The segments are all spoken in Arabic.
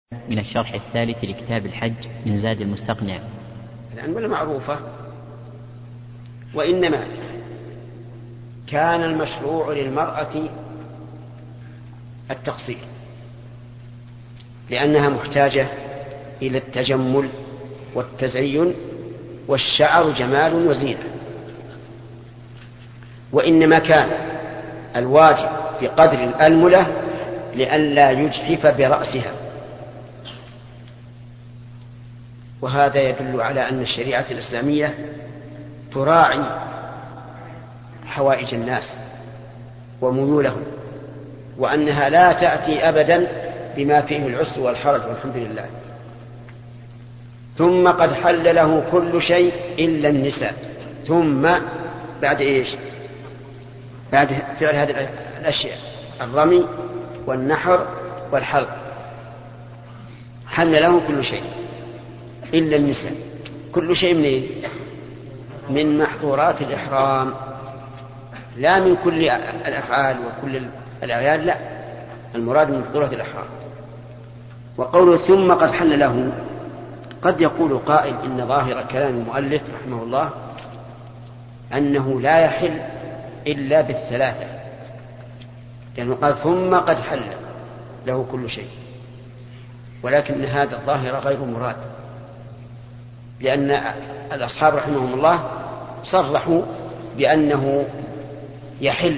من الشرح الثالث لكتاب الحج من زاد المستقنع. العنوان معروفة، وإنما كان المشروع للمرأة التقصير لأنها محتاجة إلى التجمل والتزين، والشعر جمال وزينة، وإنما كان الواجب بقدر الألملة لئلا يجحف برأسها. وهذا يدل على أن الشريعة الإسلامية تراعي حوائج الناس وميولهم، وأنها لا تأتي أبدا بما فيه العسر والحرج، والحمد لله. ثم قد حل له كل شيء إلا النساء. ثم بعد إيش؟ بعد فعل هذه الأشياء: الرمي والنحر والحلق، حل له كل شيء إلا النساء. كل شيء منين؟ من محظورات الإحرام، لا من كل الأفعال وكل الأعياد، لا، المراد من محظورات الإحرام. وقوله ثم قد حل له، قد يقول قائل إن ظاهر كلام المؤلف رحمه الله أنه لا يحل إلا بالثلاثة، لأنه قال ثم قد حل له كل شيء، ولكن هذا الظاهر غير مراد، لأن الأصحاب رحمهم الله صرحوا بأنه يحل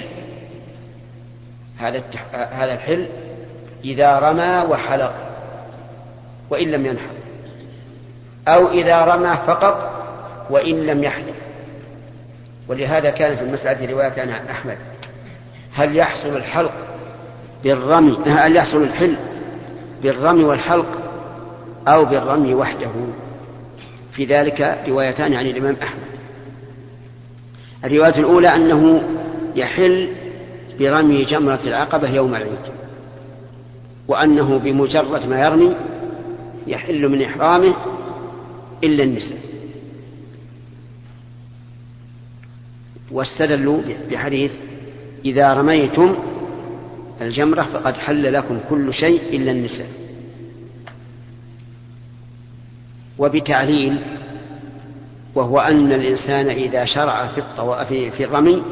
هذا الحل إذا رمى وحلق وإن لم ينحر، أو إذا رمى فقط وإن لم يحلق. ولهذا كان في المسألة رواية عن أحمد: هل يحصل الحلق بالرمي، هل يحصل الحل بالرمي والحلق أو بالرمي وحده؟ في ذلك روايتان عن الإمام أحمد. الرواية الأولى أنه يحل برمي جمرة العقبة يوم العيد، وأنه بمجرد ما يرمي يحل من إحرامه إلا النساء. واستدلوا بحديث: إذا رميتم الجمرة فقد حل لكم كل شيء إلا النساء. وبتعليل، وهو أن الإنسان إذا شرع في الرمي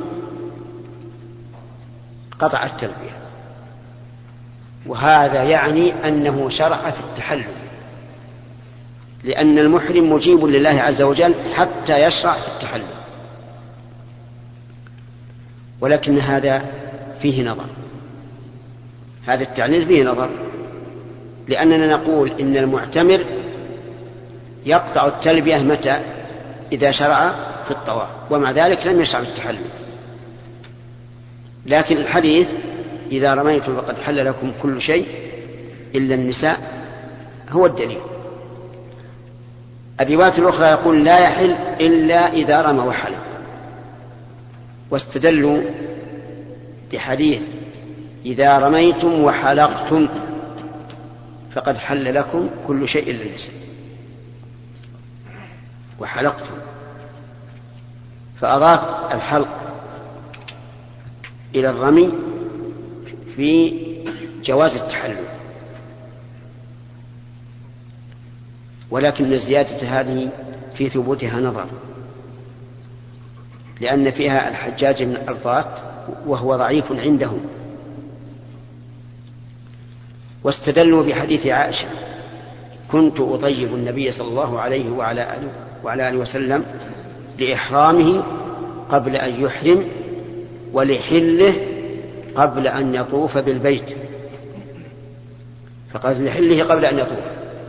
قطع التلبية، وهذا يعني أنه شرع في التحلل، لأن المحرم مجيب لله عز وجل حتى يشرع في التحلل. ولكن هذا فيه نظر، هذا التعليل فيه نظر، لأننا نقول إن المعتمر يقطع التلبية متى؟ إذا شرع في الطواف، ومع ذلك لم يشرع في التحلل. لكن الحديث إذا رميتم فقد حل لكم كل شيء إلا النساء هو الدليل. الرواية الأخرى يقول لا يحل إلا إذا رمى وحلق، واستدلوا بحديث إذا رميتم وحلقتم فقد حل لكم كل شيء إلا النساء. وحلقتم، فأضاف الحلق إلى الرمي في جواز التحلل. ولكن الزيادة هذه في ثبوتها نظر، لأن فيها الحجاج بن الأرطات وهو ضعيف عندهم. واستدلوا بحديث عائشة: كنت أطيب النبي صلى الله عليه وعلى آله وسلم لإحرامه قبل أن يحرم، ولحله قبل أن يطوف بالبيت. فقال لحله قبل أن يطوف.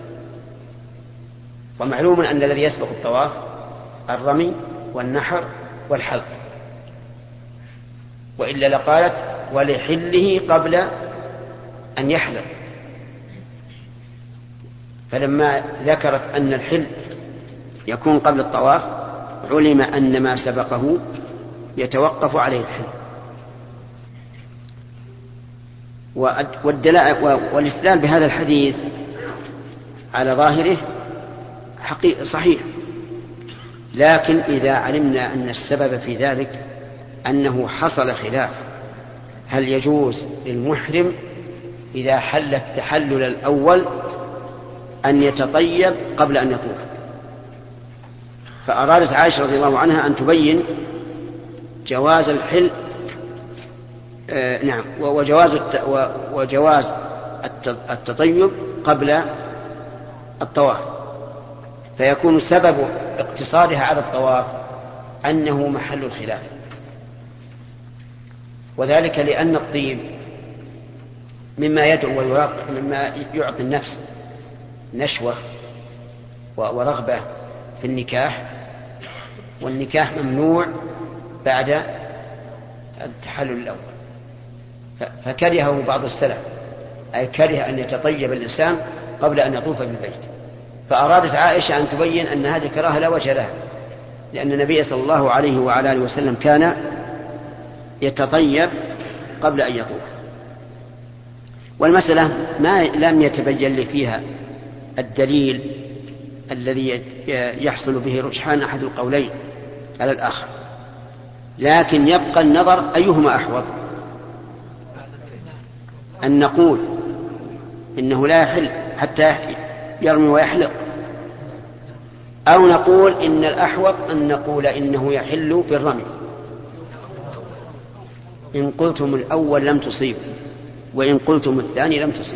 ومعلوم أن الذي يسبق الطواف الرمي والنحر والحلق، وإلا لقالت ولحله قبل أن يحلق. فلما ذكرت أن الحل يكون قبل الطواف علم أن ما سبقه يتوقف عليه الحل. والاستدلال بهذا الحديث على ظاهره صحيح، لكن إذا علمنا أن السبب في ذلك أنه حصل خلاف هل يجوز للمحرم إذا حل التحلل الأول أن يتطيب قبل أن يطوف. فأرادت عائشة رضي الله عنها أن تبين جواز الحل وجواز التطيب قبل الطواف، فيكون سبب اقتصارها على الطواف أنه محل الخلاف. وذلك لأن الطيب مما يدعو ويراق، مما يعطي النفس نشوة ورغبة في النكاح، والنكاح ممنوع بعد التحلل الأول. فكرهه بعض السلف، أي كره أن يتطيب الإنسان قبل أن يطوف بالبيت. فأرادت عائشة أن تبين أن هذه الكراهة لا وجه لها، لأن النبي صلى الله عليه وعلى آله وسلم كان يتطيب قبل أن يطوف. والمسألة ما لم يتبين لي فيها الدليل الذي يحصل به رجحان أحد القولين على الآخر، لكن يبقى النظر أيهما أحوط، أن نقول إنه لا يحل حتى يرمي ويحلق، أو نقول إن الأحوط أن نقول إنه يحل بالرمي. إن قلتم الأول لم تصيب، وإن قلتم الثاني لم تصيب.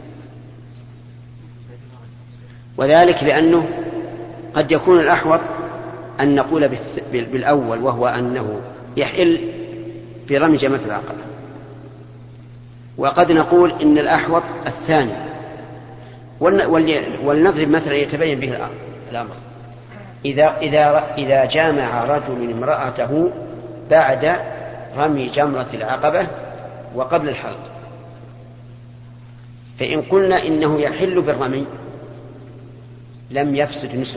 وذلك لأنه قد يكون الأحوط أن نقول بالأول، وهو أنه يحل برمي جمرة العقبة، وقد نقول إن الأحوط الثاني. ولنضرب مثلا يتبين به الأمر. إذا جامع رجل امرأته بعد رمي جمرة العقبة وقبل الحلق، فإن قلنا إنه يحل بالرمي لم يفسد نسكه،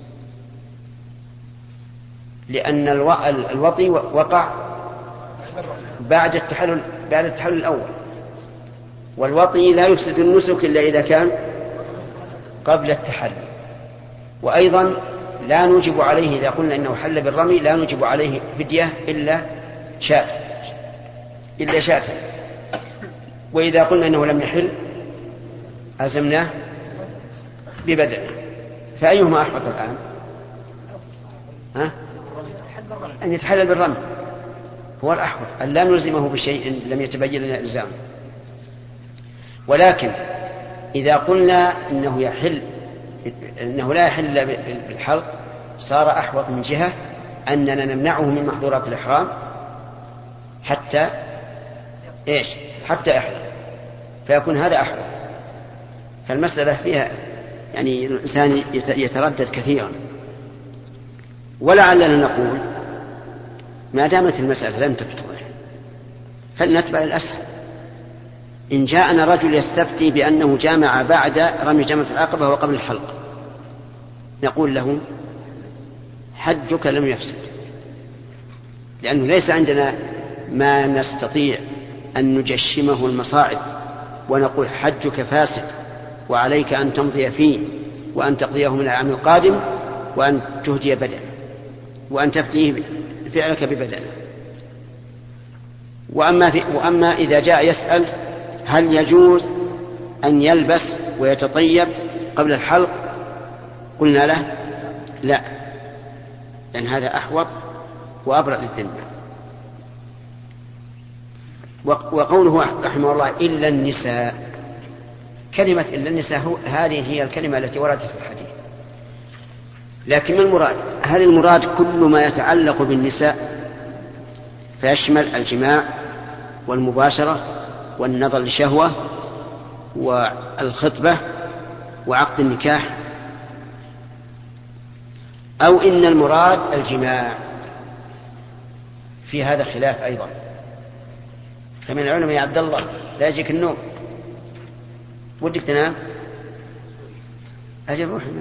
لأن الوطي وقع بعد التحلل الأول، والوطي لا يفسد النسك إلا إذا كان قبل التحلل. وأيضا لا نوجب عليه إذا قلنا إنه حل بالرمي لا نوجب عليه فدية إلا شاة. وإذا قلنا إنه لم يحل أزمناه ببدنه. فأيهما أحوط الآن؟ أن يتحلل بالرمي هو الأحوط، أن لا نلزمه بشيء لم يتبين لنا إلزامه. ولكن إذا قلنا إنه لا يحل بالحلق صار أحوط من جهة أننا نمنعه من محظورات الإحرام حتى يحلق، فيكون هذا أحوط. فالمسألة فيها يعني الإنسان يتردد كثيرا. ولعلنا نقول ما دامت المسألة لم تتضح فلنتبع الأسهل. إن جاءنا رجل يستفتي بأنه جامع بعد رمي جمرة العقبة وقبل الحلق، نقول له حجك لم يفسد، لأنه ليس عندنا ما نستطيع أن نجشمه المصاعب ونقول حجك فاسد وعليك أن تمضي فيه وأن تقضيه من العام القادم وأن تهدي بدنه وأن تفتيه فعلك ببدنه. وأما إذا جاء يسأل هل يجوز أن يلبس ويتطيب قبل الحلق، قلنا له لا، لأن هذا أحوط وأبرأ للذمة. وقوله رحمه الله إلا النساء، كلمة إلا النساء هذه هي الكلمة التي وردت في الحديث. لكن ما المراد؟ هل المراد كل ما يتعلق بالنساء فيشمل الجماع والمباشرة والنظر لشهوة والخطبة وعقد النكاح، أو إن المراد الجماع؟ في هذا خلاف أيضا. فمن العلماء يا عبد الله لا يجيك النوم ودك تنام أجل روح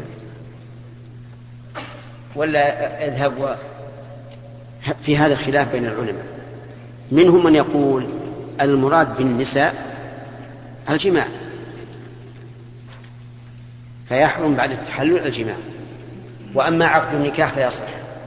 ولا اذهب في هذا الخلاف بين العلماء. منهم من يقول المراد بالنساء الجماع فيحرم بعد التحلل الجماع، وأما عقد النكاح فيصح،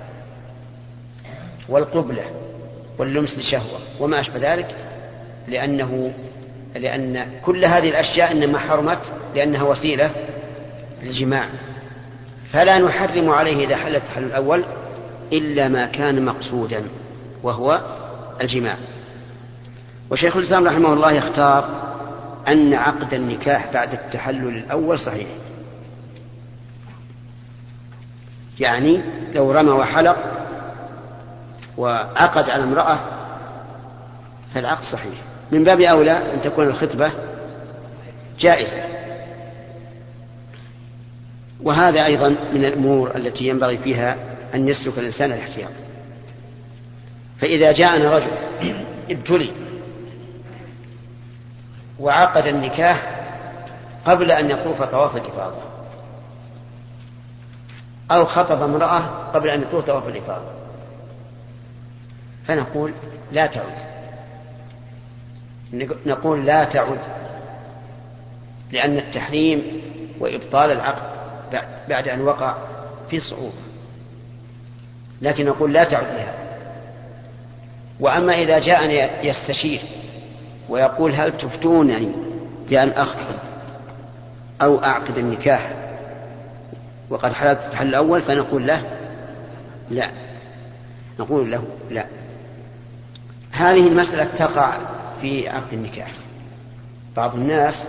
والقبلة واللمس لشهوة وما أشبه ذلك، لأن كل هذه الأشياء إنما حرمت لأنها وسيلة الجماع، فلا نحرم عليه إذا حل التحلل الأول إلا ما كان مقصودا وهو الجماع. وشيخ الإسلام رحمه الله يختار أن عقد النكاح بعد التحلل الأول صحيح، يعني لو رمى وحلق وعقد على امرأة فالعقد صحيح، من باب أولى أن تكون الخطبة جائزة. وهذا أيضا من الأمور التي ينبغي فيها أن يسلك الإنسان الاحتياط. فإذا جاءنا رجل ابتلي وعقد النكاح قبل أن يطوف طواف الإفاضة، أو خطب امرأة قبل أن يطوف طواف الإفاضة، فنقول لا تعد، نقول لا تعد، لأن التحريم وإبطال العقد بعد أن وقع في صعوبة، لكن نقول لا تعد لها. وأما إذا جاءني يستشير ويقول هل تفتونني بأن أخطب أو أعقد النكاح وقد حللت التحلل الأول، فنقول له لا، نقول له لا. هذه المسألة تقع في عقد النكاح. بعض الناس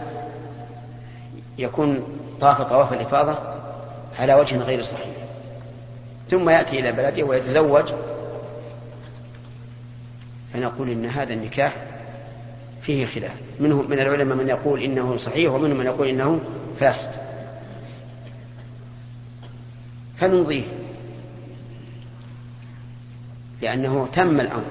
يكون طاف طواف الإفاضة على وجه غير صحيح، ثم يأتي إلى بلده ويتزوج، فنقول إن هذا النكاح فيه خلاف، منهم من العلماء من يقول إنه صحيح ومنهم من يقول إنه فاسد، فنمضيه لأنه تم الأمر.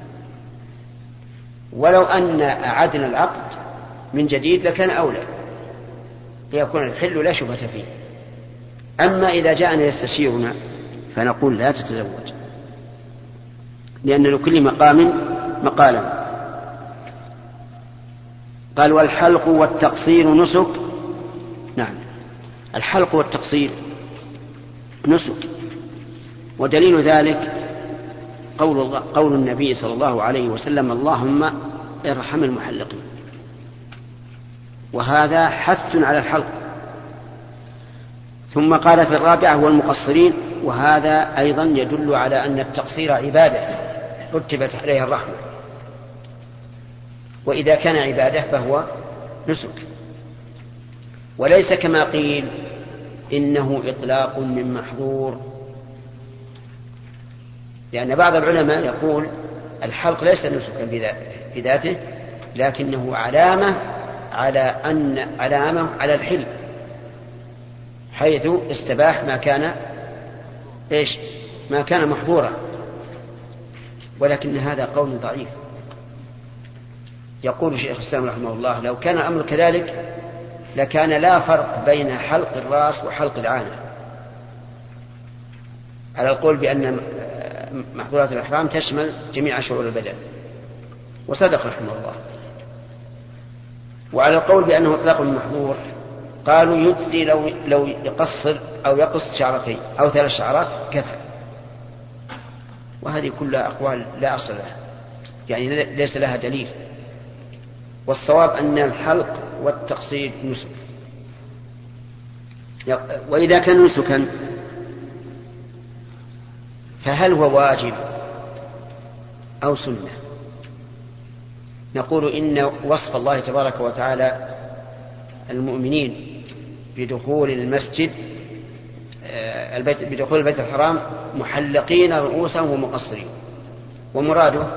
ولو أن أعدنا العقد من جديد لكان أولى ليكون الحل لا شبهة فيه. أما إذا جاءنا يستشيرنا فنقول لا تتزوج، لأن لكل مقام مقالا. قال والحلق والتقصير نسك. نعم، الحلق والتقصير نسك، ودليل ذلك قول النبي صلى الله عليه وسلم اللهم ارحم المحلقين، وهذا حث على الحلق. ثم قال في الرابعة والمقصرين، وهذا أيضا يدل على أن التقصير عبادة رتبت عليها الرحمة، وإذا كان عبادة فهو نسك، وليس كما قيل إنه إطلاق من محظور، لأن بعض العلماء يقول الحلق ليس نسكا في ذاته، لكنه علامة على الحل، حيث استباح ما كان محظورا. ولكن هذا قول ضعيف. يقول شيخ الإسلام رحمه الله لو كان الأمر كذلك لكان لا فرق بين حلق الرأس وحلق العانة، على القول بأن محظورات الإحرام تشمل جميع شعور البدن، وصدق رحمه الله. وعلى القول بأنه إطلاق محظور قالوا يجزي لو يقصر أو يقص شعرتين أو 3 شعرات كفى. وهذه كلها أقوال لا أصل لها، يعني ليس لها دليل. والصواب أن الحلق والتقصير نسك. وإذا كان نسكا فهل هو واجب أو سنة؟ نقول إن وصف الله تبارك وتعالى المؤمنين بدخول المسجد بدخول البيت الحرام محلقين رؤوسهم ومقصرين، ومراده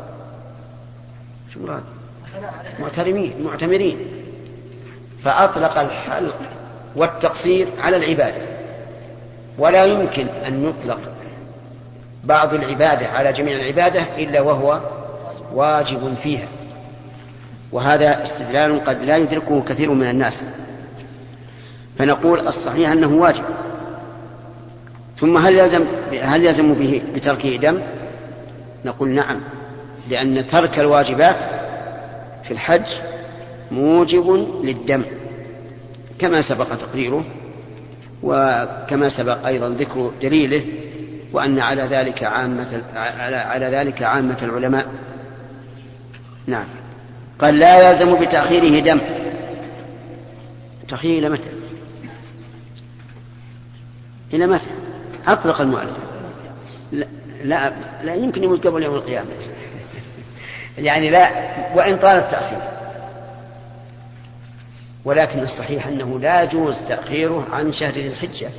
شو مراد؟ معتمرين، فأطلق الحلق والتقصير على العبادة، ولا يمكن أن يطلق بعض العبادة على جميع العبادة إلا وهو واجب فيها، وهذا استدلال قد لا يدركه كثير من الناس. فنقول الصحيح أنه واجب. ثم هل يلزم به بتركه دم؟ نقول نعم، لأن ترك الواجبات في الحج موجب للدم كما سبق تقريره، وكما سبق أيضا ذكر دليله، وأن على ذلك عامة العلماء. نعم. قال لا يلزم بتأخيره دم. تأخير إلى متى؟ إلى متى؟ أطلق المؤلف. لا يمكن يموت قبل يوم القيامة يعني لا، وإن طال التأخير. ولكن الصحيح أنه لا يجوز تأخيره عن شهر ذي الحجة،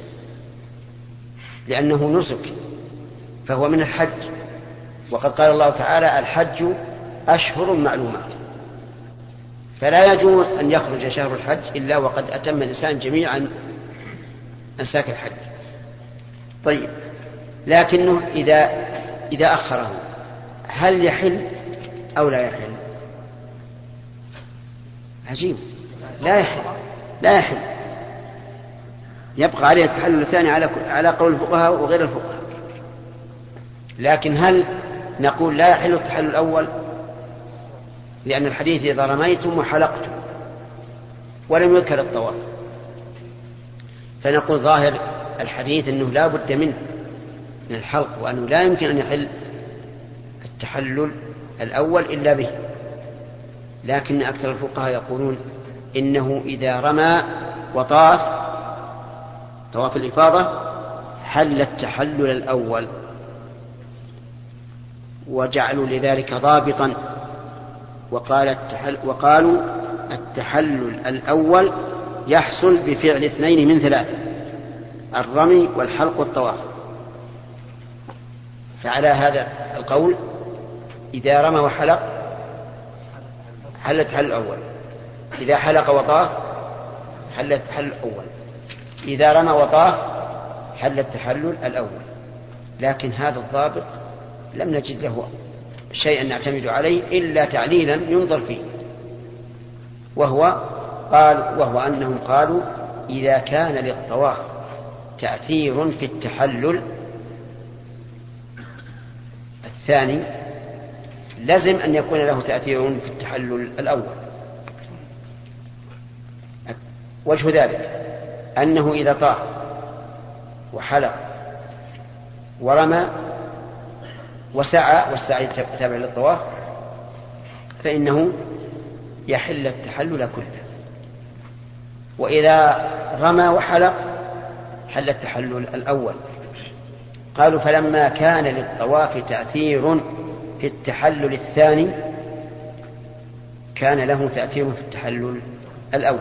لأنه نسك فهو من الحج، وقد قال الله تعالى الحج أشهر معلومات، فلا يجوز أن يخرج شهر الحج إلا وقد أتم الإنسان جميعا أنساك الحج. طيب، لكنه إذا أخره هل يحل أو لا يحل؟ عجيب، لا يحل، يبقى عليه التحلل الثاني على قول الفقهاء وغير الفقهاء. لكن هل نقول لا يحل التحلل الأول؟ لأن الحديث إذا رميتم وحلقتم ولم يذكر الطواف، فنقول ظاهر الحديث أنه لا بد منه من الحلق، وأنه لا يمكن أن يحل التحلل الأول إلا به. لكن أكثر الفقهاء يقولون إنه إذا رمى وطاف طواف الإفاضة حل التحلل الأول، وجعلوا لذلك ضابطا وقالوا التحلل الأول يحصل بفعل 2 من 3: الرمي والحلق والطواف. فعلى هذا القول إذا رمى وحلق حل التحلل الأول، إذا حلق وطاف حل التحلل الأول، إذا رمى وطاف حل التحلل الأول. لكن هذا الضابط لم نجد له شيئا نعتمد عليه إلا تعليلا ينظر فيه، وهو أنهم قالوا إذا كان للطواف تأثير في التحلل الثاني لازم أن يكون له تأثير في التحلل الأول. وجه ذلك أنه إذا طاف وحلق ورمى وسعى، والسعي تابع للطواف، فإنه يحل التحلل كله. وإذا رمى وحلق حل التحلل الأول. قالوا فلما كان للطواف تأثير في التحلل الثاني كان له تأثير في التحلل الأول.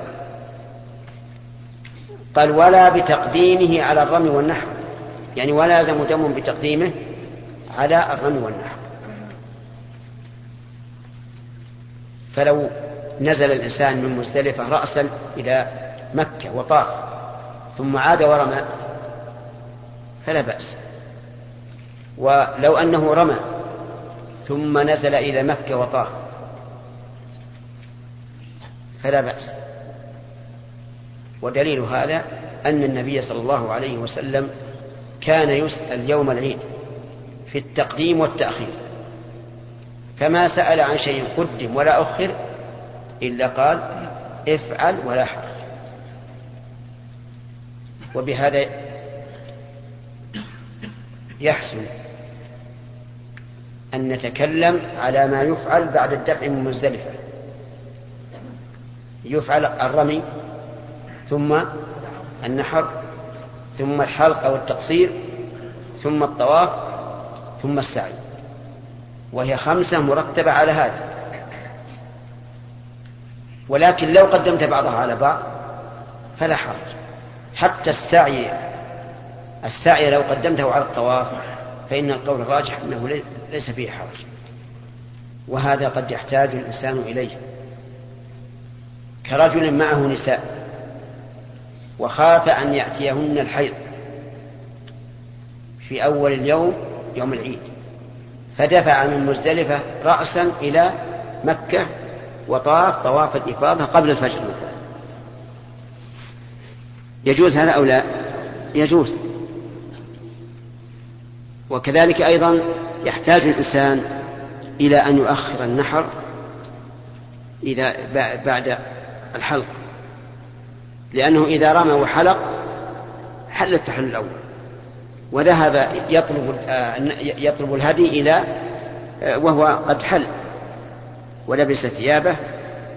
قال ولا بتقديمه على الرمي والنحر، يعني ولا يلزم دم بتقديمه على الرمي والنحر. فلو نزل الإنسان من مزدلفة رأسا إلى مكة وطاف ثم عاد ورمى فلا بأس، ولو أنه رمى ثم نزل إلى مكة وطاف فلا بأس. ودليل هذا أن النبي صلى الله عليه وسلم كان يسأل يوم العيد في التقديم والتأخير، فما سأل عن شيء قدم ولا أخر إلا قال افعل ولا حرج. وبهذا يحسن أن نتكلم على ما يفعل بعد الدفع من مزدلفة. يفعل الرمي ثم النحر ثم الحلق أو التقصير ثم الطواف ثم السعي، وهي 5 مرتبة على هذا. ولكن لو قدمت بعضها على بعض فلا حرج. حتى السعي لو قدمته على الطواف فإن القول الراجح أنه ليس فيه حرج، وهذا قد يحتاج الإنسان إليه، كرجل معه نساء وخاف أن يأتيهن الحيض في أول اليوم يوم العيد، فدفع من مزدلفة رأسا إلى مكة وطاف طواف الإفاضة قبل الفجر مثلا. يجوز هذا أو لا؟ يجوز. وكذلك أيضا يحتاج الإنسان إلى أن يؤخر النحر إذا بعد الحلق، لأنه إذا رمى وحلق حل التحلل الأول، وذهب يطلب الهدي إلى وهو قد حل ولبس ثيابه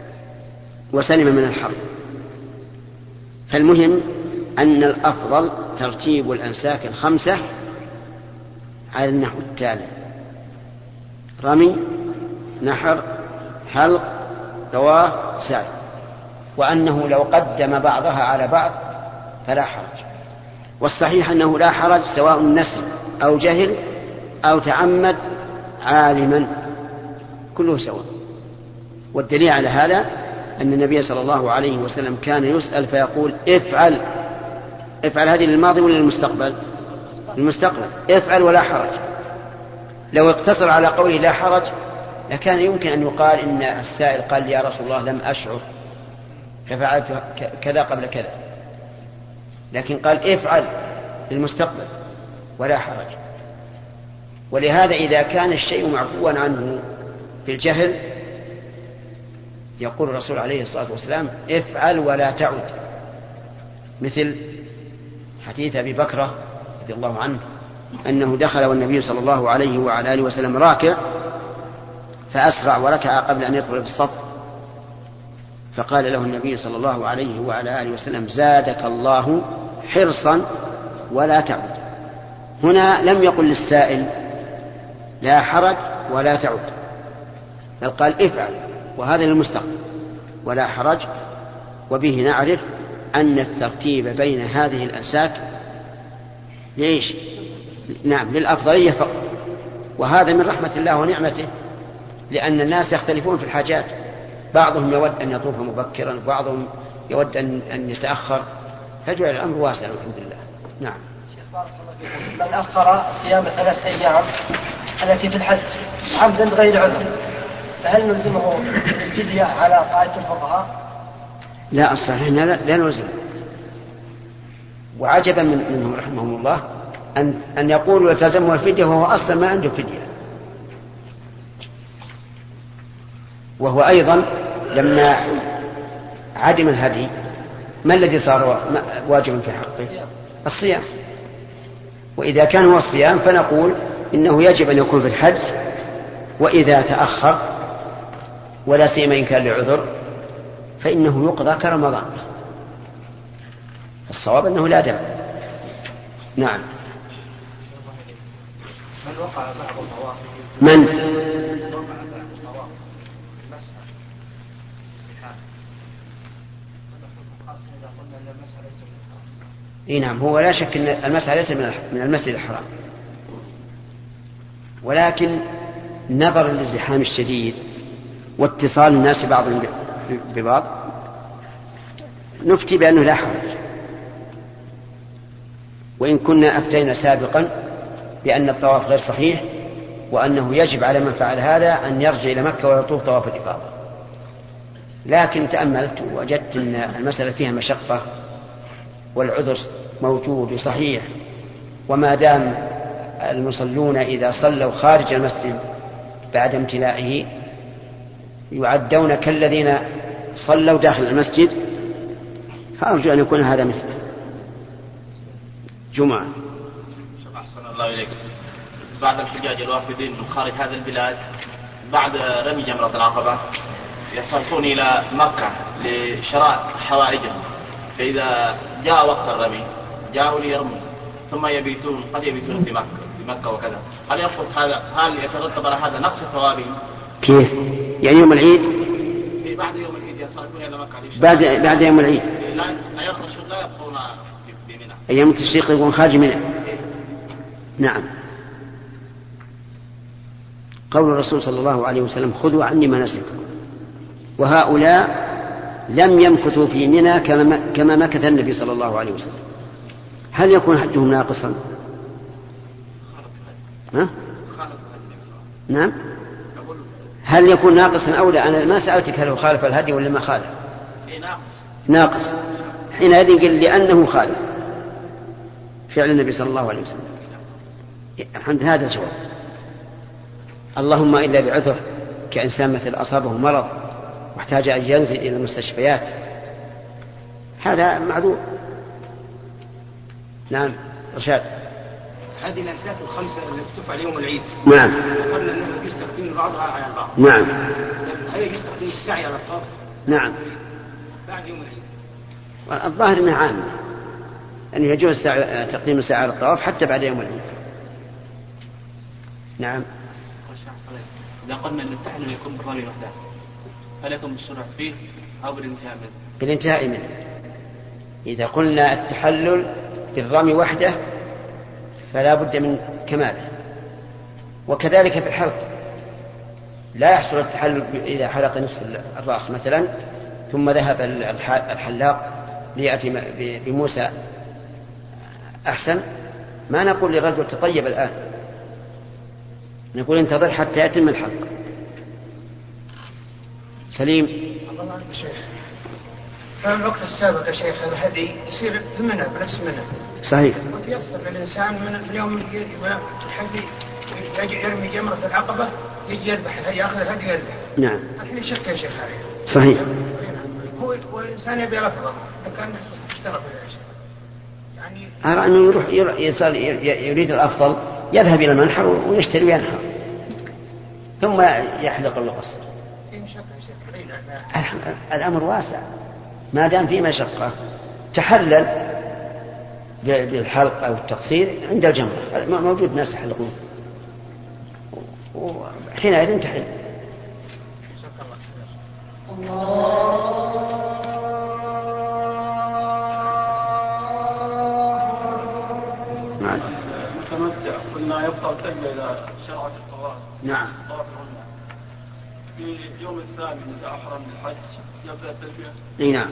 وسلم من الحرب. فالمهم أن الأفضل ترتيب الأنساك الخمسة على النحو التالي: رمي، نحر، حلق، طواف، سعي. وأنه لو قدم بعضها على بعض فلا حرج. والصحيح أنه لا حرج سواء نسي أو جهل أو تعمد عالما، كله سواء. والدليل على هذا أن النبي صلى الله عليه وسلم كان يسأل فيقول: افعل. افعل هذه للماضي ولا للمستقبل؟ المستقبل. افعل ولا حرج. لو اقتصر على قوله لا حرج لكان يمكن أن يقال إن السائل قال: يا رسول الله لم أشعر ففعلت كذا قبل كذا. لكن قال: افعل للمستقبل ولا حرج. ولهذا إذا كان الشيء معفوا عنه في الجهل يقول الرسول عليه الصلاة والسلام: افعل ولا تعد. مثل حديث أبي بكرة رضي الله عنه أنه دخل والنبي صلى الله عليه وعلى آله وسلم راكع فأسرع وركع قبل أن يدخل في الصف، فقال له النبي صلى الله عليه وعلى آله وسلم: زادك الله حرصا ولا تعد. هنا لم يقل للسائل لا حرج ولا تعد، بل قال: افعل، وهذا للمستقبل ولا حرج. وبه نعرف أن الترتيب بين هذه الأنساك ليش؟ نعم، للأفضلية فقط. وهذا من رحمة الله ونعمته، لأن الناس يختلفون في الحاجات، بعضهم يود أن يطوف مبكرا وبعضهم يود أن يتأخر، فجعل الأمر واسع الحمد لله. نعم. من أخر صيام 3 أيام التي في الحج عمدا غير عذر فهل نلزمه الفدية على قاعدة الفقهاء؟ لا، الصحيح لا نلزم. وعجبا منهم رحمهم الله أن يقولوا يلتزمه الفدية وهو أصلا ما عنده فدية. وهو أيضا لما عدم الهدي ما الذي صار واجبا في حقه؟ الصيام. وإذا كان هو الصيام فنقول إنه يجب أن يكون في الحج، وإذا تأخر ولا سيما إن كان لعذر فإنه يقضى كرمضان. الصواب أنه لا دم. نعم. من وقع بعض الطواف من إيه نعم، هو لا شك أن المسح ليس من المسجد الحرام، ولكن نظرا للزحام الشديد واتصال الناس بعضهم ببعض نفتي بأنه لا حرج. وإن كنا أفتينا سابقا بأن الطواف غير صحيح وأنه يجب على من فعل هذا أن يرجع إلى مكة ويطوف طواف الإفاضة، لكن تأملت ووجدت أن المسألة فيها مشقة والعذر موجود وصحيح، وما دام المصلون إذا صلوا خارج المسجد بعد امتلائه يعدون كالذين صلوا داخل المسجد، فأرجو أن يكون هذا مثله. جمعة. أحسن الله إليك. بعض الحجاج الوافدين من خارج هذه البلاد بعد رمي جمرة العقبة يصرفون إلى مكة لشراء حوائجهم، فإذا جاء وقت الرمي جاءوا ليرموا ثم يبيتون، قد يبيتون في مكة وكذا، هل يسقط هذا؟ هل يترتب على هذا نقص ثوابهم؟ كيف؟ يعني يوم العيد؟ بعد يوم العيد ينصرفون إلى مكة بعد يوم العيد لا يرقصون، لا يبقون بمنى، أيام التشريق يكون خارج منى. نعم. قول الرسول صلى الله عليه وسلم: خذوا عني مناسككم. وهؤلاء لم يمكثوا في منى كما مكث النبي صلى الله عليه وسلم. هل يكون حجهم ناقصا؟ نعم. هل يكون ناقصا أو لا؟ أنا ما سألتك هل هو خالف الهدي ولا ما خالف. ناقص. حينئذ قل لأنه خالف فعل النبي صلى الله عليه وسلم. الحمد، هذا الجواب. اللهم إلا بعذر، كإنسان مثل أصابه مرض واحتاج أن ينزل إلى المستشفيات، هذا معذور. نعم. رشاد. هذه الأنساك الخمسة التي تفعل يوم العيد، نعم، قلنا أنه يستخدم بعضها على البعض. نعم. هل يستخدم السعي على الطواف؟ نعم. بعد يوم العيد. الظاهر أنها عامة، أنه يجوز تقديم الساعة على الطواف حتى بعد يوم العيد. نعم. إذا قلنا أن التحلل يكون بالرمي وحده هل يكون بالشروع فيه أو بالانتهاء منه؟ بالانتهاء منه. إذا قلنا التحلل بالرمي وحده فلا بد من كماله، وكذلك في الحلق لا يحصل التحلل إذا حلق نصف الرأس مثلا ثم ذهب الحلاق ليأتي بموسى أحسن، ما نقول للرجل تطيب الآن، نقول انتظر حتى يتم الحلق. سليم. الله عنك شيخ، في الوقت السابق يا شيخ الهدي يصير في منى بنفس منى. صحيح. وتيسر للإنسان من يوم الحدي يجي يرمي جمرة العقبة يجي يذبح، يأخذ الهدي ويذبح. نعم. الحين شك يا شيخ عليه. صحيح. هو الإنسان يبي الأفضل لكن اشترى في العيش. يعني أرى أنه يروح يريد الأفضل يذهب إلى المنحر ويشتري وينحر ثم يحلق ويقصر. الأمر واسع ما دام فيه مشقة. تحلل بالحلق أو التقصير عند الجمرة، موجود ناس يحلقون وحينئذ تحل. متمتع قلنا يبطل تلبية إذا شرع في الطواف. نعم. طواف العمرة في يوم الثامن إذا أحرم بالحج يبدأ التلبية. اي نعم.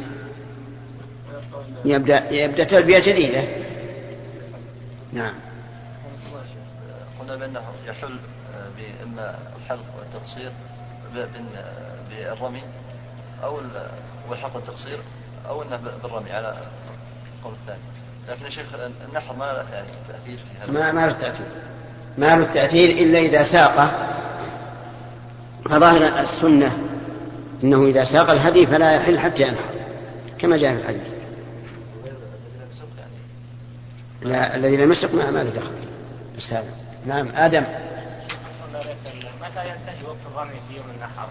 يبدأ تلبية جديدة. نعم. قلنا بأنه يحل بإما الحلق والتقصير بالرمي أو الحلق والتقصير أو أنه بالرمي على القول الثاني. لكن يا شيخ النحر ما يعني تأثير في هذا. ما له تأثير. ما له تأثير إلا إذا ساق. فظاهر السنة إنه إذا ساق الهدي فلا يحل حتى ينحر كما جاء في الحديث. لا الذي لم يسق ما له دخل. بس هذا. نعم. آدم. متى ينتهي وقت الرمي في يوم النحر؟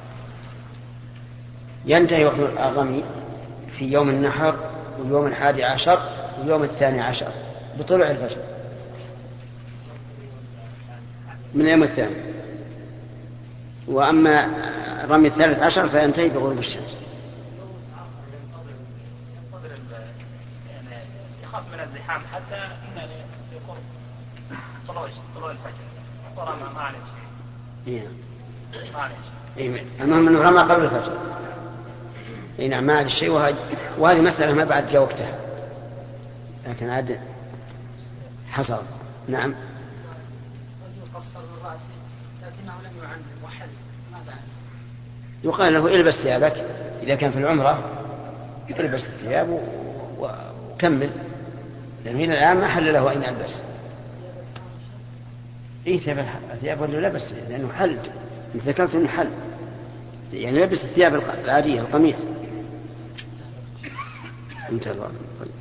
ينتهي وقت الرمي في يوم النحر واليوم 11 واليوم 12 بطلوع الفجر من اليوم الثاني. وأما رمي 13 فينتهي بغروب الشمس. يخاف من الزحام حتى يكون طلوع الفجر ورمى ما عليه شيء. المهم أنه رمى قبل الفجر. نعم ما عليه شيء. وهذه مسألة ما بعد جاء وقتها لكن عاد حصل. نعم. قصر من رأسه لكنه لم يعنف وحل ماذا عنه؟ يقال له البس ثيابك إذا كان في العمرة البس الثياب وكمل لأنه إلى الآن ما حل له أين ألبس. ثياب ولا لبس لأنه حل. ذكرت أنه حل يعني لبس الثياب العادية القميص. طيب.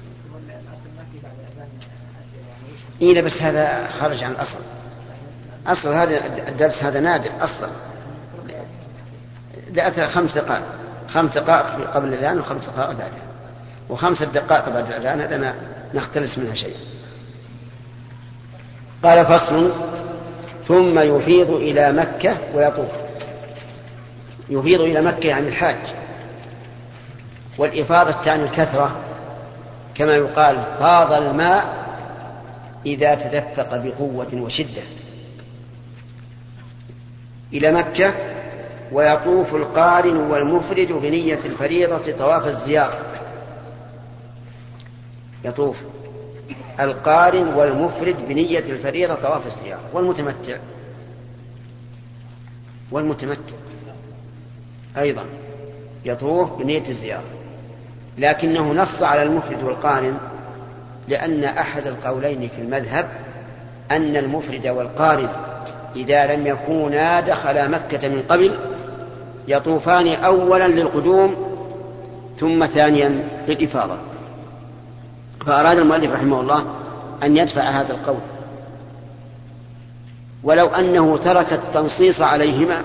إيه بس هذا خارج عن الأصل. أصل هذا الدرس هذا نادر أصلا. لأثر 5 دقائق 5 دقائق قبل الأذان و5 دقائق بعدها و5 دقائق بعد الأذان هذا نختلس منها شيء. قال فصل ثم يفيض إلى مكة ويطوف. يفيض إلى مكة عن الحاج. والإفاضة تعني الكثرة كما يقال فاض الماء إذا تدفق بقوة وشدة. إلى مكة ويطوف القارن والمفرد بنية الفريضة طواف الزيارة. يطوف القارن والمفرد بنية الفريضة طواف الزيارة. والمتمتع أيضا يطوف بنية الزيارة لكنه نص على المفرد والقارن لأن أحد القولين في المذهب أن المفرد والقارن إذا لم يكونا دخلا مكة من قبل يطوفان أولا للقدوم ثم ثانيا للإفاضة. فأراد المؤلف رحمه الله أن يدفع هذا القول ولو أنه ترك التنصيص عليهما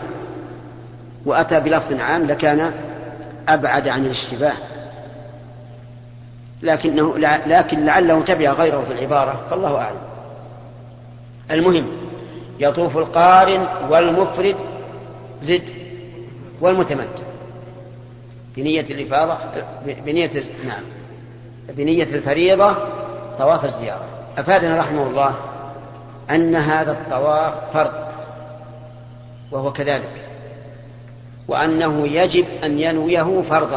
وأتى بلفظ عام لكان أبعد عن الاشتباه. لكن لعله تبع غيره في العبارة، فالله أعلم. المهم يطوف القارن والمفرد زد والمتمتع بنية الإفاضة بنية الفريضة طواف الزيارة. أفادنا رحمه الله أن هذا الطواف فرض وهو كذلك، وأنه يجب أن ينويه فرضا،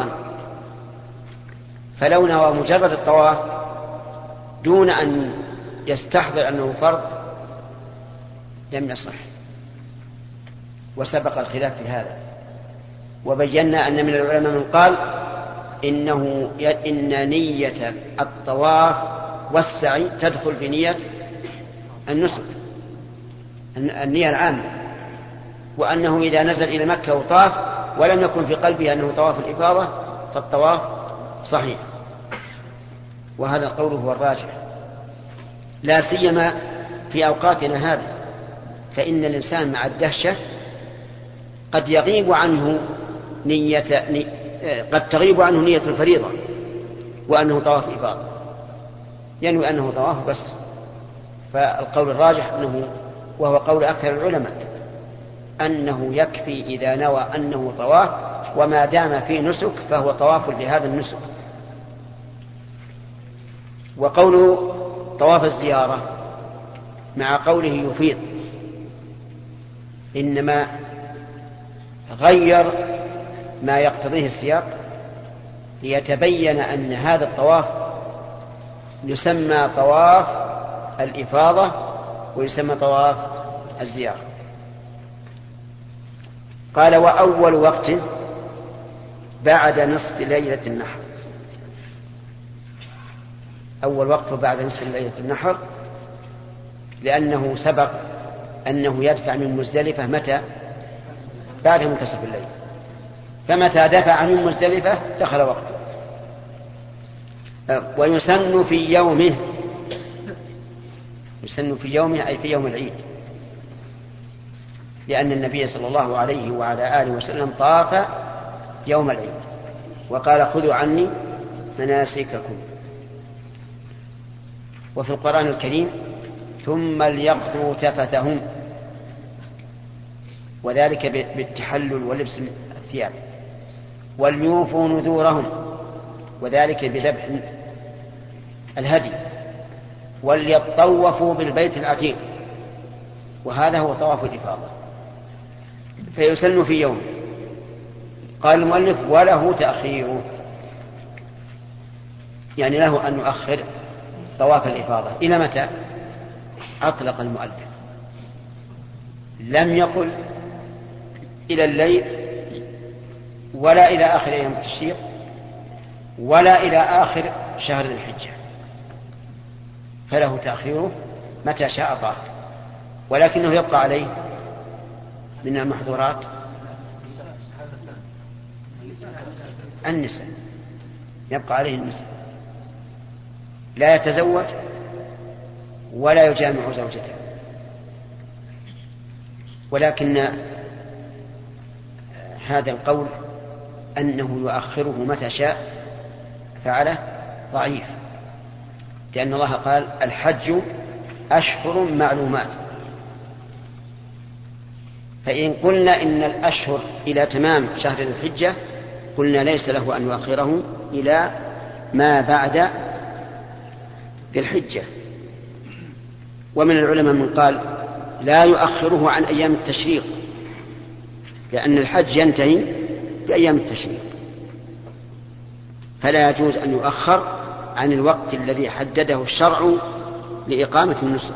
فلو نوى مجرد الطواف دون أن يستحضر أنه فرض لم يصح، وسبق الخلاف في هذا. وبينا أن من العلماء من قال إن نية الطواف والسعي تدخل في نية النسك، النية العامة، وأنه إذا نزل إلى مكة وطاف ولم يكن في قلبه أنه طواف الإفاضة فالطواف صحيح، وهذا القول هو الراجح، لا سيما في أوقاتنا هذه، فإن الإنسان مع الدهشة قد يغيب عنه قد تغيب عنه نية الفريضة وأنه طواف إفاضة، ينوي أنه طواف بس. فالقول الراجح أنه، وهو قول أكثر العلماء، أنه يكفي إذا نوى أنه طواف، وما دام في نسك فهو طواف لهذا النسك. وقوله طواف الزيارة مع قوله يفيض إنما غير ما يقتضيه السياق ليتبين أن هذا الطواف يسمى طواف الإفاضة ويسمى طواف الزيارة. قال وأول وقت بعد نصف ليلة النحر، أول وقت بعد نصف ليلة النحر، لأنه سبق أنه يدفع من مزدلفة متى؟ بعد منتصف الليل، فمتى دفع من مزدلفة دخل وقته. ويسن في يومه، يسن في يومه أي في يوم العيد، لأن النبي صلى الله عليه وعلى آله وسلم طاف يوم العيد وقال خذوا عني مناسككم. وفي القرآن الكريم ثم ليقضوا تفثهم، وذلك بالتحلل ولبس الثياب، وليوفوا نذورهم، وذلك بذبح الهدي، وليطوفوا بالبيت العتيق، وهذا هو طواف الإفاضة. فيسن في يوم. قال المؤلف وله تأخيره، يعني له أن يؤخر طواف الإفاضة إلى متى؟ أطلق المؤلف، لم يقل إلى الليل ولا إلى آخر أيام التشريق ولا إلى آخر شهر الحجة، فله تأخيره متى شاء طاف، ولكنه يبقى عليه من المحظورات النساء، يبقى عليه النساء، لا يتزوج ولا يجامع زوجته. ولكن هذا القول أنه يؤخره متى شاء فعله ضعيف، لأن الله قال الحج أشهر معلومات، فإن قلنا إن الأشهر إلى تمام شهر الحجة قلنا ليس له أن يؤخره إلى ما بعد ذي الحجة. ومن العلماء من قال لا يؤخره عن أيام التشريق، لأن الحج ينتهي بأيام التشريق، فلا يجوز أن يؤخر عن الوقت الذي حدده الشرع لإقامة النسك.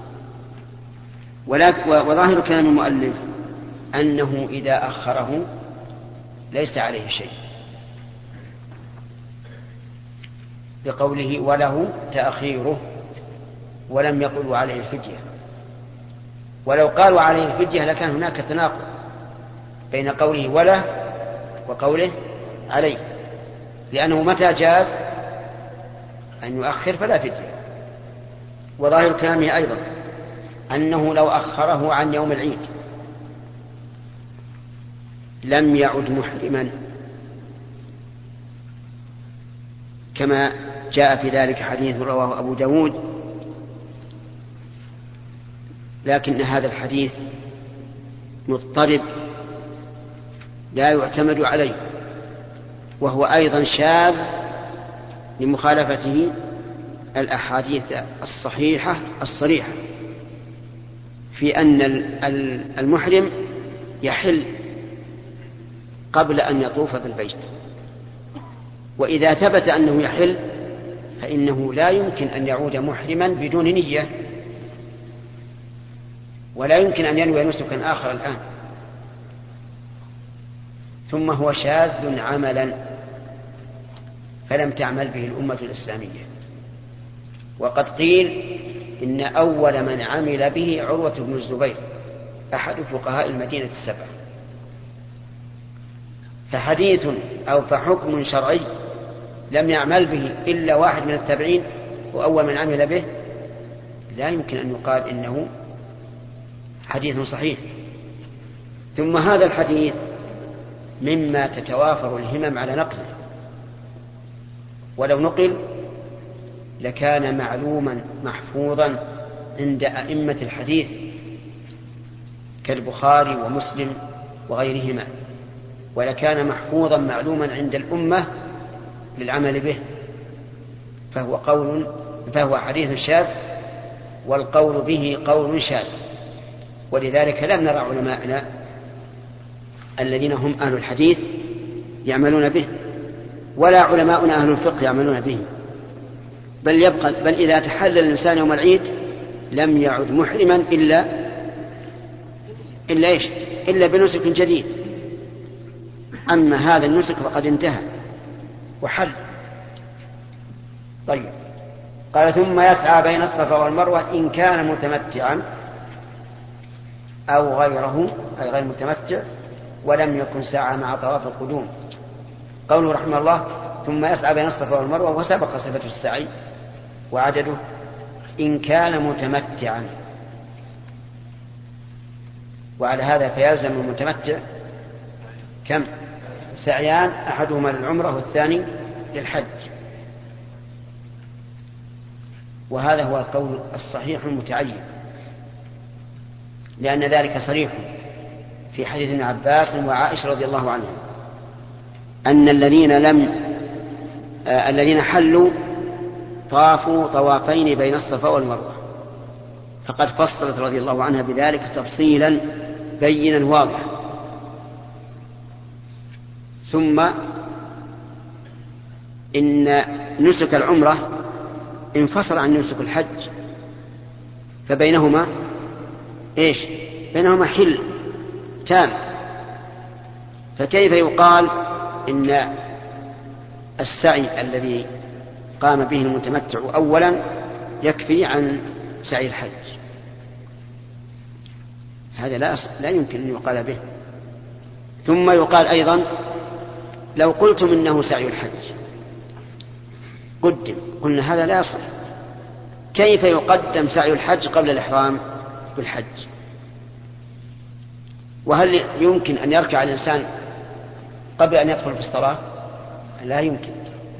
وظاهر كلام المؤلف أنه إذا أخره ليس عليه شيء، بقوله وله تأخيره، ولم يقلوا عليه الفدية. ولو قالوا عليه الفدية لكان هناك تناقض بين قوله وله وقوله عليه، لأنه متى جاز أن يؤخر فلا فدية. وظاهر كلامه أيضا أنه لو أخره عن يوم العيد لم يعد محرما كما جاء في ذلك حديث رواه أبو داود، لكن هذا الحديث مضطرب لا يعتمد عليه، وهو أيضا شاذ لمخالفته الأحاديث الصحيحة الصريحة في أن المحرم يحل قبل أن يطوف بالبيت، وإذا ثبت أنه يحل فإنه لا يمكن أن يعود محرما بدون نية، ولا يمكن أن ينوي نسكا آخر الآن. ثم هو شاذ عملا فلم تعمل به الأمة الإسلامية. وقد قيل إن أول من عمل به عروة بن الزبير أحد فقهاء المدينة السبع. فحديث أو فحكم شرعي لم يعمل به إلا واحد من التابعين وأول من عمل به، لا يمكن أن يقال إنه حديث صحيح. ثم هذا الحديث مما تتوافر الهمم على نقله، ولو نقل لكان معلوما محفوظا عند أئمة الحديث كالبخاري ومسلم وغيرهما، ولكان محفوظا معلوما عند الأمة للعمل به، فهو حديث شاذ، والقول به قول شاذ. ولذلك لم نرى علماءنا الذين هم أهل الحديث يعملون به، ولا علماؤنا أهل الفقه يعملون به، بل إذا تحلل الإنسان يوم العيد لم يعد محرما إلا بنسك جديد. أما هذا النسك فقد انتهى وحل. طيب، قال ثم يسعى بين الصفا والمروة إن كان متمتعا أو غيره، أي غير متمتع، ولم يكن سعى مع طواف القدوم. قوله رحمه الله ثم يسعى بين الصفا والمروة، وسبق صفة السعي وعدده إن كان متمتعا، وعلى هذا فيلزم المتمتع كم؟ سعيان، أحدهما للعمرة والثاني للحج. وهذا هو القول الصحيح المتعين، لأن ذلك صريح في حديث ابن عباس وعائشة رضي الله عنهم أن الذين حلوا طافوا طوافين بين الصفا والمروة، فقد فصلت رضي الله عنها بذلك تفصيلا بينا واضحا. ثم إن نسك العمرة انفصل عن نسك الحج، فبينهما بينهما حل تام، فكيف يقال إن السعي الذي قام به المتمتع أولا يكفي عن سعي الحج؟ هذا لا يمكن أن يقال به. ثم يقال أيضا لو قلتم إنه سعي الحج قلنا هذا لا يصح. كيف يقدم سعي الحج قبل الإحرام بالحج؟ وهل يمكن أن يركع الإنسان قبل أن يدخل في الصلاة؟ لا يمكن.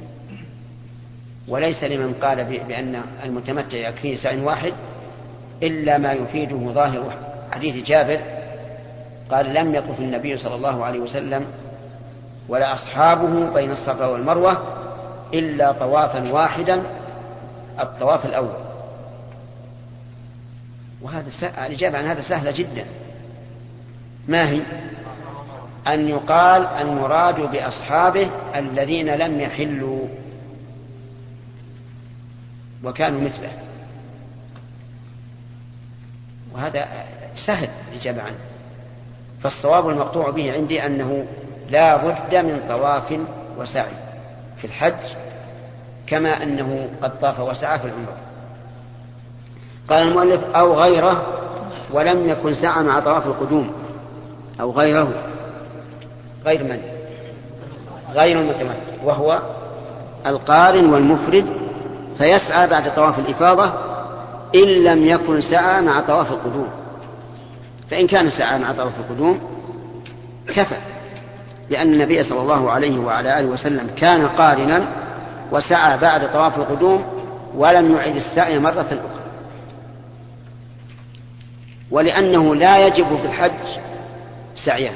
وليس لمن قال بأن المتمتع يكفيه سعي واحد إلا ما يفيده ظاهر حديث جابر قال لم يطف النبي صلى الله عليه وسلم ولا أصحابه بين الصفا والمروة إلا طوافا واحدا، الطواف الأول. وهذا الإجابة عن هذا سهلة جدا. ما هي؟ أن يقال المراد بأصحابه الذين لم يحلوا وكانوا مثله، وهذا سهل الإجابة عنه. فالصواب المقطوع به عندي أنه لا بد من طواف وسعي في الحج كما أنه قد طاف وسعى في العمرة. قال المؤلف أو غيره ولم يكن سعى مع طواف القدوم. أو غيره، غير من؟ غير المتمتع، وهو القارن والمفرد، فيسعى بعد طواف الإفاضة إن لم يكن سعى مع طواف القدوم. فإن كان سعى مع طواف القدوم كفى، لأن النبي صلى الله عليه وعلى آله وسلم كان قارنا وسعى بعد طواف القدوم ولم يعد السعي مرة أخرى، ولأنه لا يجب في الحج سعيان.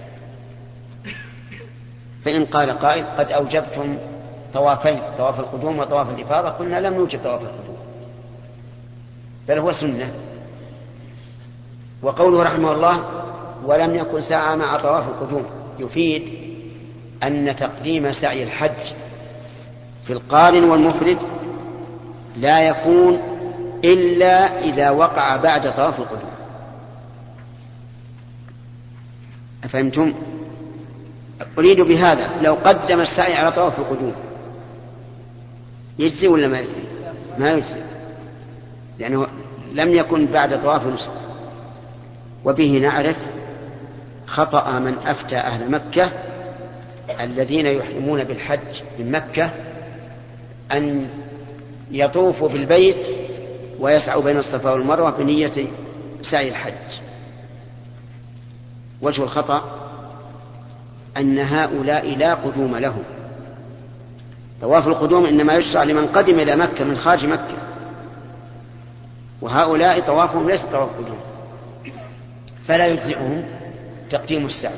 فإن قال قائل قد أوجبتم طوافين، طواف القدوم وطواف الإفاضة، قلنا لم نوجب طواف القدوم بل هو سنة. وقوله رحمه الله ولم يكن سعى مع طواف القدوم يفيد أن تقديم سعي الحج في القارن والمفرد لا يكون إلا إذا وقع بعد طواف القدوم. أفهمتم؟ أريد بهذا لو قدم السعي على طواف القدوم يجزي ولا ما يجزي؟ ما يجزي، لأنه لم يكن بعد طواف النسك. وبه نعرف خطأ من أفتى أهل مكة الذين يحرمون بالحج من مكة أن يطوفوا بالبيت ويسعوا بين الصفا والمروة بنية سعي الحج. وجه الخطأ أن هؤلاء لا قدوم لهم. طواف القدوم إنما يشرع لمن قدم إلى مكة من خارج مكة، وهؤلاء طوافهم ليس طواف قدوم، فلا يجزئهم تقديم السعي.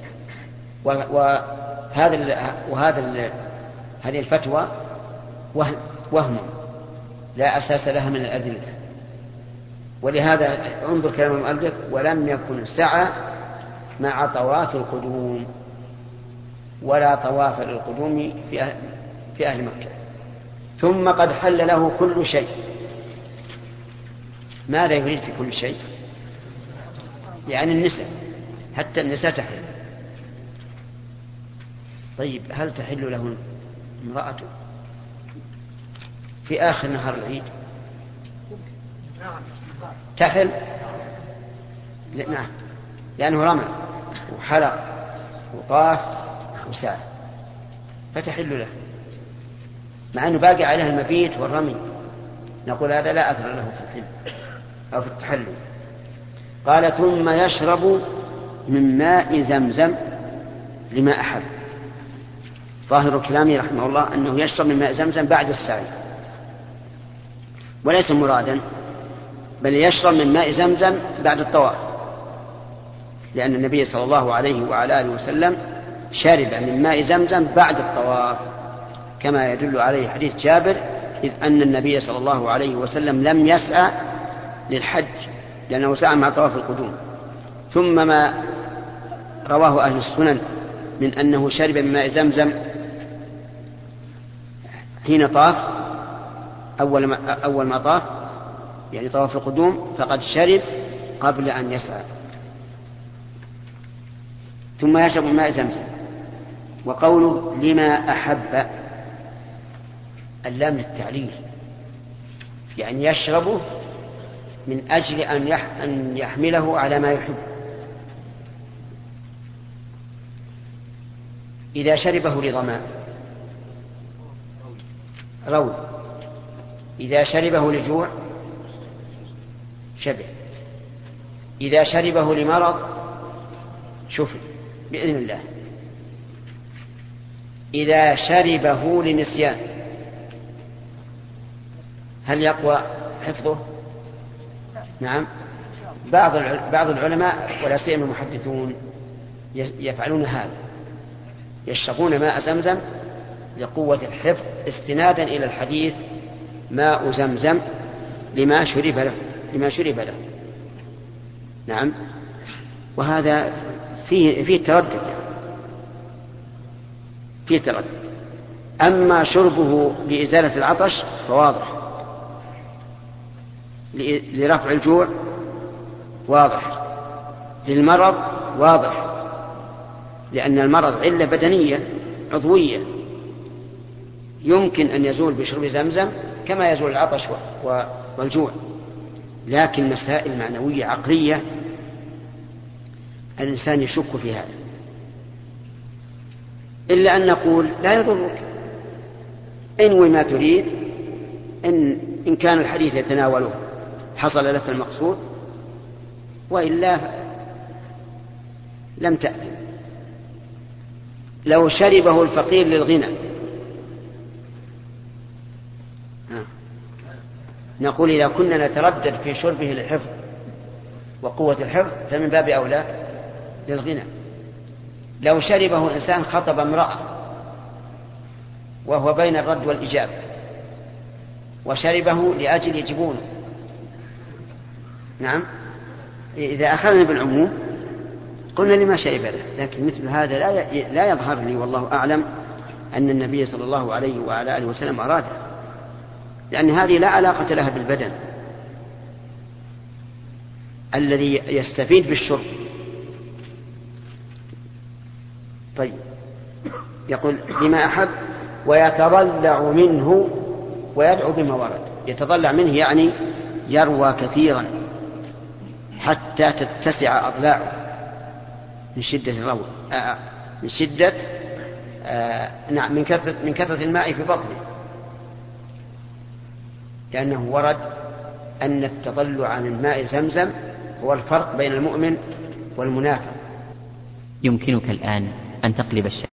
هذه الفتوى وهم لا أساس لها من الأدلة. ولهذا انظر كلام المؤلف ولم يكن سعى مع طواف القدوم ولا طواف للقدوم في أهل مكة. ثم قد حل له كل شيء. ماذا يريد في كل شيء؟ يعني النساء، حتى النساء تحل. طيب هل تحل له امرأته في آخر نهار العيد؟ تحل؟ نعم، لأنه رمى وحلق وطاف وسعى فتحل له، مع أنه باقي عليها المبيت والرمي. نقول هذا لا أثر له في الحل أو في التحلل. قال ثم يشرب من ماء زمزم لما أحب. ظاهر كلامه رحمه الله أنه يشرب من ماء زمزم بعد السعي، وليس مرادا، بل يشرب من ماء زمزم بعد الطواف، لأن النبي صلى الله عليه وعلى آله وسلم شرب من ماء زمزم بعد الطواف، كما يدل عليه حديث جابر إذ أن النبي صلى الله عليه وسلم لم يسعى للحج لأنه سعى مع طواف القدوم. ثم ما رواه أهل السنن من أنه شرب من ماء زمزم حين طاف أول ما طاف، يعني طواف القدوم، فقد شرب قبل أن يسعى. ثم يشرب من ماء زمزم. وقوله لما أحب، اللام للتعليل، يعني يشربه من أجل أن يحمله على ما يحب. إذا شربه لظمأ روي، إذا شربه لجوع شبع، إذا شربه لمرض شفي بإذن الله، إذا شربه لنسيان هل يقوى حفظه؟ نعم، بعض العلماء ولا سيما المحدثون يفعلون هذا، يشربون ماء زمزم لقوة الحفظ استنادا إلى الحديث ماء زمزم لما شرب له. نعم، وهذا فيه تردد، فيه تردد. أما شربه لإزالة العطش فواضح، لرفع الجوع واضح، للمرض واضح، لأن المرض علة بدنية عضوية يمكن أن يزول بشرب زمزم كما يزول العطش والجوع. لكن مسائل معنوية عقلية الإنسان يشك في هذا، إلا أن نقول لا يضرك، انوي ما تريد، إن كان الحديث يتناوله حصل لك المقصود، وإلا لم تأثم. لو شربه الفقير للغنى نقول إذا كنا نتردد في شربه للحفظ وقوة الحفظ فمن باب أولى للغنى. لو شربه إنسان خطب امرأة وهو بين الرد والإجابة وشربه لأجل يجبونه، نعم، إذا أخذنا بالعموم قلنا لما شرب له، لكن مثل هذا لا يظهر لي والله أعلم أن النبي صلى الله عليه وعلى آله وسلم أراده، لأن هذه لا علاقة لها بالبدن الذي يستفيد بالشرب. طيب، يقول لما أحب ويتضلع منه ويدعو بما ورد. يتضلع منه يعني يروى كثيرا حتى تتسع أضلاعه من شدة الروى، من شدة نعم من كثرة الماء في بطنه، لأنه ورد أن التضلع من ماء زمزم هو الفرق بين المؤمن والمنافق. يمكنك الآن أن تقلب الشيء